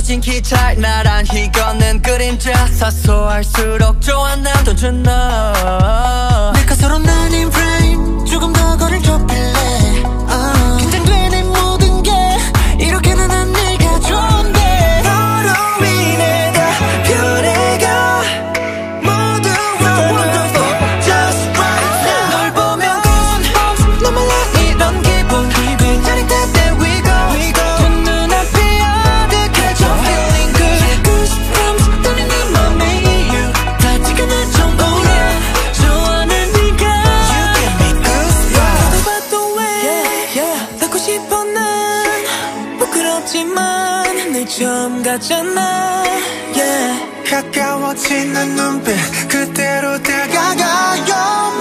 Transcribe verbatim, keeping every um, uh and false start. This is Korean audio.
멋진 기차에 나란히 걷는 그림자 사소할수록 좋아 난 던진 너 내 가사로 나뉜 프레임 조금 더 거리를 좁힐래 uh. 긴장되는 모든 게 이렇게는 난 네가 좋은데 너로 인해 다 변해가 모두 wonderful just right now 널 보면 goosebumps 너 말라 이런 기분 짜릿해 there we go 두 눈앞이 아득해져 feeling good goosebumps 떨리는 맘에 you 다 지가 날 전부 좋아하는 네가 you give me goosebumps 봐도 봐도 왜 닿고 싶어 난 부끄럽지만 늘 처음 같잖아 yeah. 가까워지는 눈빛 그대로 다가가요